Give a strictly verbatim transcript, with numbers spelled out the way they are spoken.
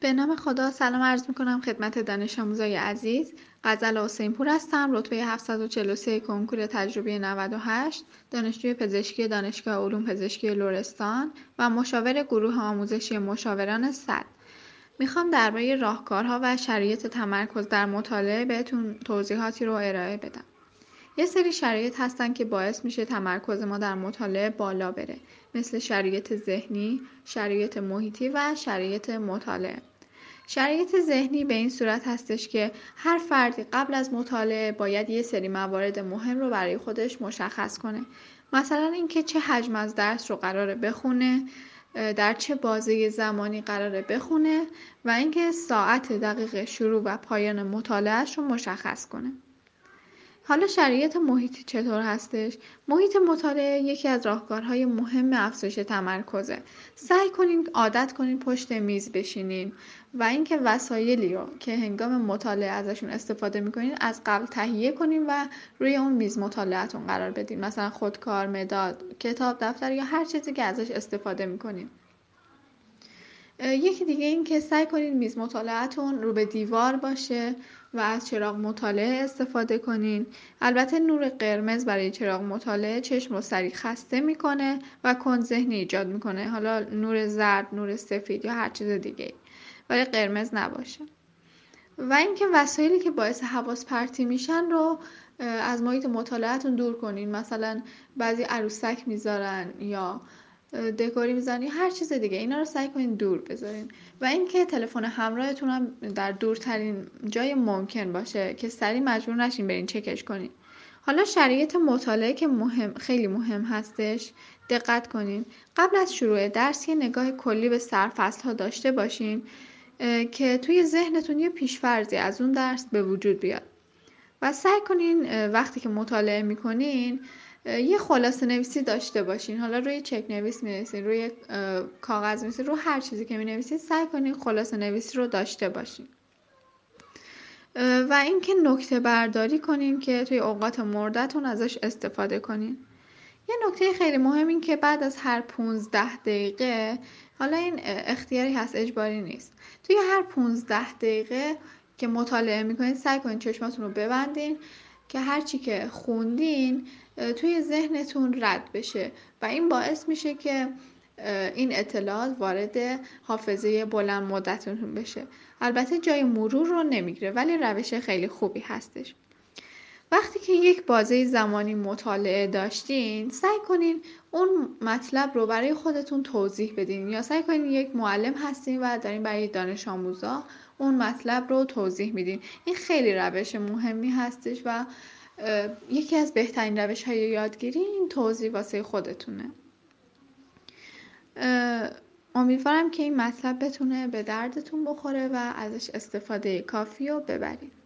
به نام خدا. سلام عرض میکنم خدمت دانش آموزای عزیز. غزل حسین پور هستم. رتبه هفتصد و چهل و سه کنکور تجربی نود و هشت، دانشجوی پزشکی دانشگاه علوم پزشکی لرستان و مشاور گروه آموزشی مشاوران صد. میخوام درباره راهکارها و شرایط تمرکز در مطالعه بهتون توضیحاتی رو ارائه بدم. یه سری شرایط هستن که باعث میشه تمرکز ما در مطالعه بالا بره، مثل شرایط ذهنی، شرایط محیطی و شرایط مطالعه. شرایط ذهنی به این صورت هستش که هر فردی قبل از مطالعه باید یه سری موارد مهم رو برای خودش مشخص کنه. مثلا اینکه چه حجم از درس رو قراره بخونه، در چه بازه زمانی قراره بخونه و اینکه ساعت دقیق شروع و پایان مطالعهش رو مشخص کنه. حالا شرایط محیطی چطور هستش؟ محیط مطالعه یکی از راهکارهای مهم افزایش تمرکزه. سعی کنین عادت کنین پشت میز بشینین و اینکه وسایلی رو که هنگام مطالعه ازشون استفاده میکنین از قبل تهیه کنین و روی اون میز مطالعهتون قرار بدین. مثلا خودکار، مداد، کتاب، دفتر یا هر چیزی که ازش استفاده میکنین. یکی دیگه این که سعی کنین میز مطالعه‌تون رو به دیوار باشه و از چراغ مطالعه استفاده کنین. البته نور قرمز برای چراغ مطالعه چشم رو سریع خسته میکنه و کندذهنی ایجاد میکنه. حالا نور زرد، نور سفید یا هر چیز دیگه، ولی قرمز نباشه. و اینکه وسایلی که باعث حواس پرتی میشن رو از محیط مطالعه‌تون دور کنین. مثلا بعضی عروسک میذارن یا دکوری میزنی، هر چیز دیگه، اینا رو سعی کنین دور بذارین. و اینکه تلفن همراهتون هم در دورترین جای ممکن باشه که سریع مجبور نشین برین چکش کنین. حالا شرایط مطالعه که مهم، خیلی مهم هستش. دقت کنین قبل از شروع درس یه نگاه کلی به سرفصل ها داشته باشین که توی ذهنتون یه پیش‌فرضی از اون درس به وجود بیاد. و سعی کنین وقتی که مطالعه میکنین یه خلاصه نویسی داشته باشین. حالا روی چک نویس می‌نویسین، روی کاغذ می‌نویسین، رو هر چیزی که می‌نویسین سعی کنین خلاصه نویسی رو داشته باشین. و اینکه نکته برداری کنین که توی اوقات مردتون ازش استفاده کنین. یه نکته خیلی مهم این که بعد از هر پونزده دقیقه، حالا این اختیاری هست، اجباری نیست، توی هر پونزده دقیقه که مطالعه میکنین سعی کنین چشماتون رو ببندین که هرچی که خوندین توی ذهنتون رد بشه و این باعث میشه که این اطلاعات وارد حافظه بلند مدتتون بشه. البته جای مرور رو نمیگیره، ولی روش خیلی خوبی هستش. وقتی که یک بازه زمانی مطالعه داشتین سعی کنین اون مطلب رو برای خودتون توضیح بدین، یا سعی کنین یک معلم هستین و دارین برای دانش آموزا اون مطلب رو توضیح میدین. این خیلی روش مهمی هستش و یکی از بهترین روش های یادگیری این توضیح واسه خودتونه. امیدوارم که این مطلب بتونه به دردتون بخوره و ازش استفاده کافی رو ببرید.